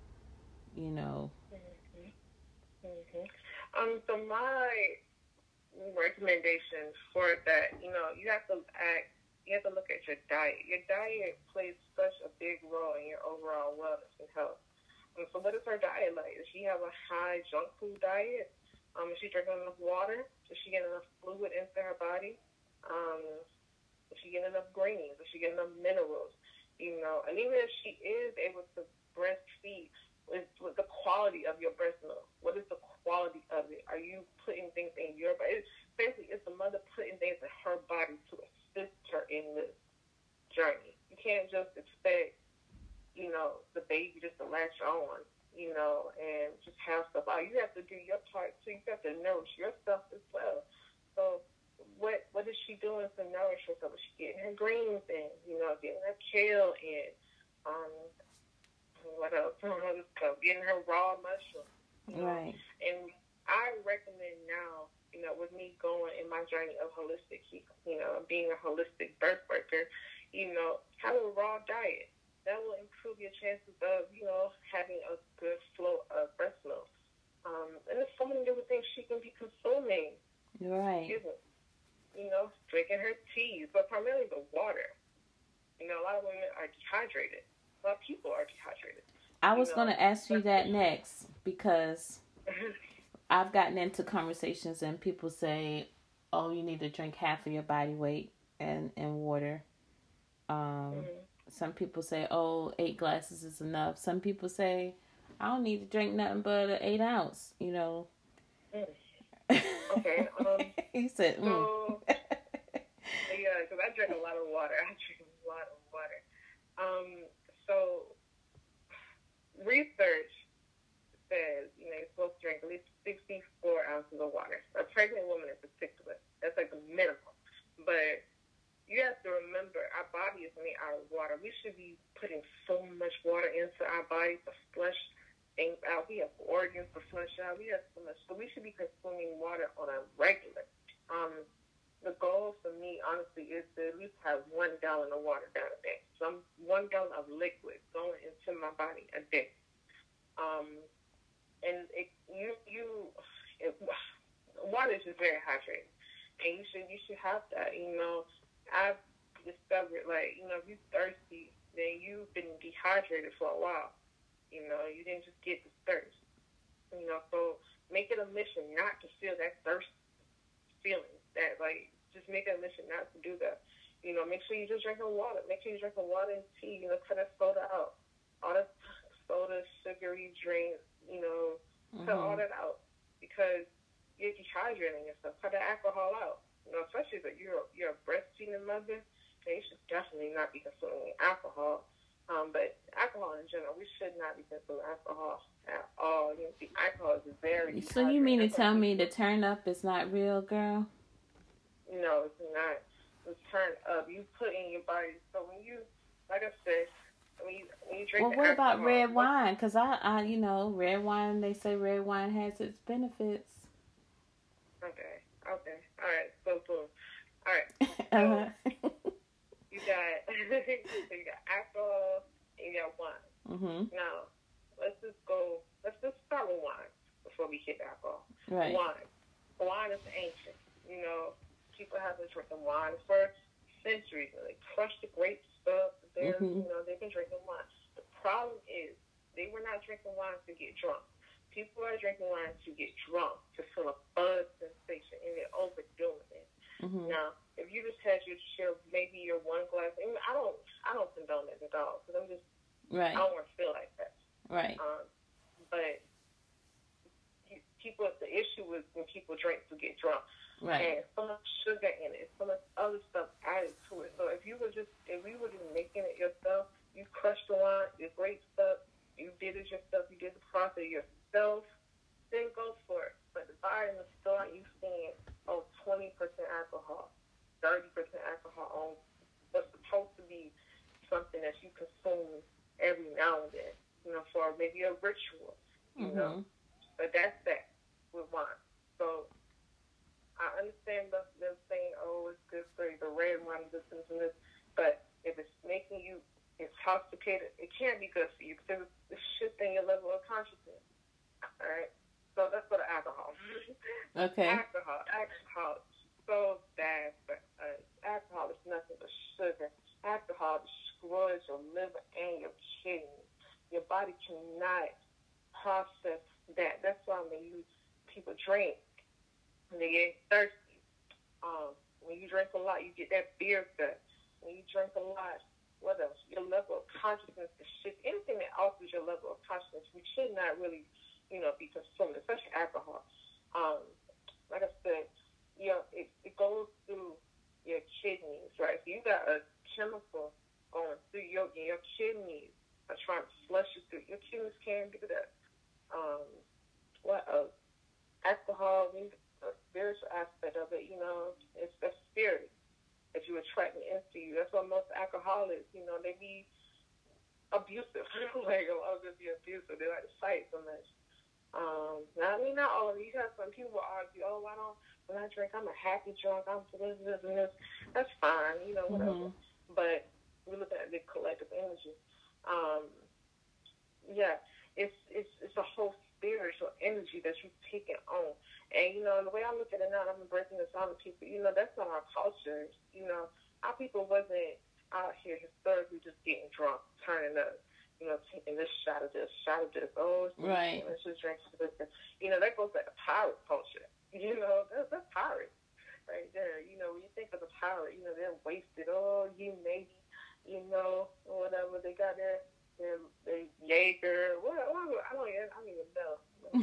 So my recommendations for that, you have to look at your diet. Your diet plays such a big role in your overall wellness and health. So what is her diet like? Does she have a high junk food diet? Is she drinking enough water? Does she get enough fluid into her body? Does she get enough greens? Does she get enough minerals? And even if she is able to breastfeed, with the quality of your breast milk, what is the quality of it? Are you putting things in your body? Basically, it's the mother putting things in her body to assist her in this journey. You can't just expect, the baby just to latch on, and just have stuff out. You have to do your part too. You have to nourish yourself as well. So what is she doing to nourish herself? Is she getting her greens in? Getting her kale in? What else? Getting her raw mushrooms. Right. And I recommend now, with me going in my journey of holistic, being a holistic birth worker, have a raw diet. That will improve your chances of, having a good flow of breast milk. And there's so many different things she can be consuming. Right. Drinking her teas, but primarily the water. A lot of women are dehydrated. A lot of people are dehydrated. I was going to ask you that next, because I've gotten into conversations and people say, oh, you need to drink half of your body weight in water. Some people say, oh, 8 glasses is enough. Some people say, I don't need to drink nothing but an 8 ounce, Okay. He said, So, yeah, because I drink a lot of water. So research says, you're supposed to drink at least 64 ounces of water. A pregnant woman in particular, that's like the minimum. But you have to remember, our body is made out of water. We should be putting so much water into our body to flush things out. We have organs to flush out. We have so much. So we should be consuming water on a regular. The goal for me, honestly, is to at least have 1 gallon of water down a day. So 1 gallon of liquid going into my body a day. And water is just very hydrating, and you should have that. I've discovered, if you're thirsty, then you've been dehydrated for a while. You didn't just get this thirst. So make it a mission not to feel that thirst feeling. That just make it a mission not to do that. Make sure you're just drinking water. Make sure you're drinking water and tea. Cut that soda out. All that soda, sugary drinks. Cut all that out, because you're dehydrating yourself. Cut the alcohol out. Especially if you're a breastfeeding mother, then you should definitely not be consuming alcohol. But alcohol in general, we should not be consuming alcohol at all. The alcohol is very. So you mean to tell me the turn up is not real, girl? No, it's not. The turn up, you put in your body. So when you, like I said, when you drink. Well, what about red wine? Because I, red wine. They say red wine has its benefits. Okay. All right. So boom. All right. So you got alcohol and you got wine. Mm-hmm. Now let's just start with wine. before we hit alcohol. Right. Wine is ancient. You know, people have been drinking wine for centuries. They crush the grapes up. You know, they've been drinking wine. The problem is they were not drinking wine to get drunk. People are drinking wine to get drunk, to feel a buzz sensation, and they're overdoing it. Now, if you just had your chill, maybe your one glass, I mean, I don't condone it at all, because I don't want to feel like that. Right. But people, the issue is when people drink to get drunk. Right. And so much sugar in it, so much other stuff added to it. So if you were just making it yourself, you crushed the wine, your grapes up, you did it yourself, you did the process yourself, then go for it. But the bar in the store, you seeing 20% alcohol, 30% alcohol on what's supposed to be something that you consume every now and then, you know, for maybe a ritual, you know. But that's that with wine. So I understand them saying, oh, it's good for you, the red wine, this and this. But if it's making you intoxicated, it can't be good for you because it's shifting your level of consciousness. All right? So that's for the alcohol. Okay. Alcohol is so bad for us. Alcohol is nothing but sugar. Alcohol destroys your liver and your kidneys. Your body cannot process that. That's why when people drink, and they get thirsty. When you drink a lot, you get that beer gut. When you drink a lot, what else? Your level of consciousness is shift. Anything that alters your level of consciousness, we should not really, you know, be consumed, especially alcohol. Like I said, you know, it goes through your kidneys, right? So you got a chemical going through your kidneys are trying to flush you through. Your kidneys can't do that. What else? Alcohol, the spiritual aspect of it, you know, it's the spirit that you attracting into you. That's why most alcoholics, you know, they be abusive. Like, a lot of them be abusive. They like to fight so much. Now, I mean, not all of you. You have some people will argue, oh, when I drink, I'm a happy drunk, I'm this, and this. That's fine, you know, whatever. But we're looking at the collective energy. Yeah, it's a whole spiritual energy that you're taking on. And, you know, the way I look at it now, I've been breaking this down to people, you know, that's not our culture. You know, our people wasn't out here historically just getting drunk, turning up, you know, taking this shot of this. Oh, right. Let's just drink this. You know, that goes back to pirate culture. You know, that's pirates right there. You know, when you think of the pirate, you know, they're wasted. Oh, you maybe, you know, or whatever. They got their Jaeger. I don't even know.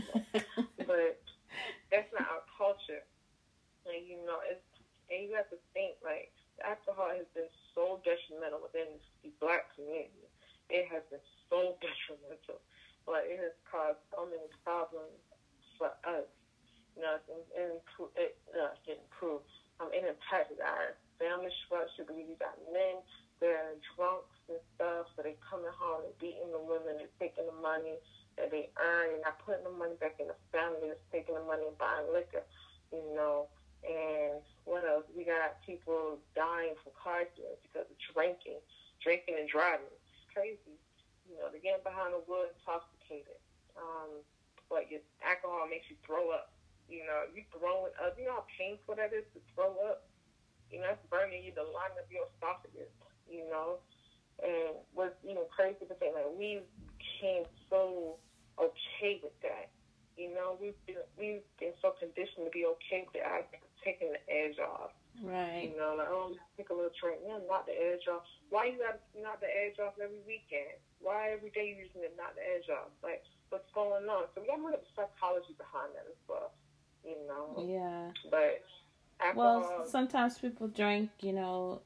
But that's not our culture. And, you know, and you have to think, like, alcohol has been so detrimental within the Black community. It has been so detrimental. Like, it has caused so many problems for us. You know, it didn't improve. It impacted our family structure because you got men, they're drunks and stuff, so they coming home and beating the women, they're taking the money that they earn, and not putting the money back in the family, just taking the money and buying liquor, you know. And what else? We got people dying from car accidents because of drinking and driving. It's crazy. You know, they're getting behind the wheel intoxicated. But your alcohol makes you throw up. You know, you throwing up. You know how painful that is to throw up? You know, it's burning you, the line of your esophagus, you know. And what's even crazy to say, like, we became so okay with that. You know, we've been so conditioned to be okay with it. I've taken the edge off. Right. You know, like, oh, just take a little drink. Yeah, knock the edge off. Why you got to knock the edge off every weekend? Why every day you using it, knock the edge off? Like, what's going on? So we got to look at the psychology behind that as well. You know. Yeah. But alcohol. Well, sometimes people drink, you know,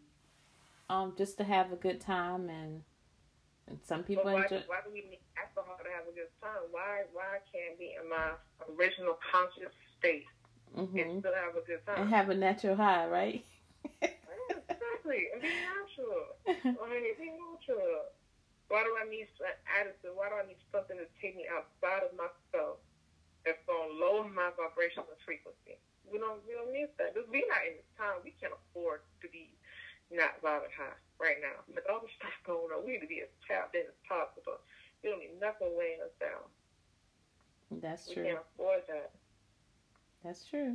just to have a good time, and some people enjoy. Why do we need alcohol to have a good time? Why can't be in my original conscious state and still have a good time? And have a natural high, right? Exactly. And be natural. Be natural. Why do I need an attitude? Why do I need something to take me outside of myself that's going to lower my vibrational frequency? We don't need that. Because we're not in this time. We can't afford to be not vibing high right now. With all the stuff going on, we need to be as tapped in as possible. We don't need nothing weighing us down. That's We true. can't afford that. That's true.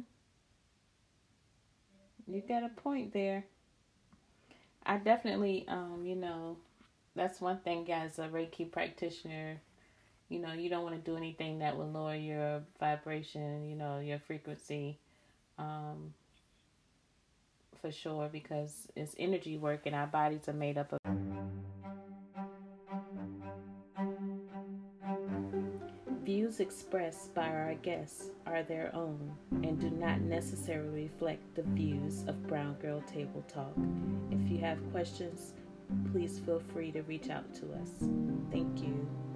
You got a point there. I definitely, that's one thing as a Reiki practitioner. You don't want to do anything that will lower your vibration, your frequency, for sure, because it's energy work and our bodies are made up of. Views expressed by our guests are their own and do not necessarily reflect the views of Brown Girl Table Talk. If you have questions, please feel free to reach out to us. Thank you.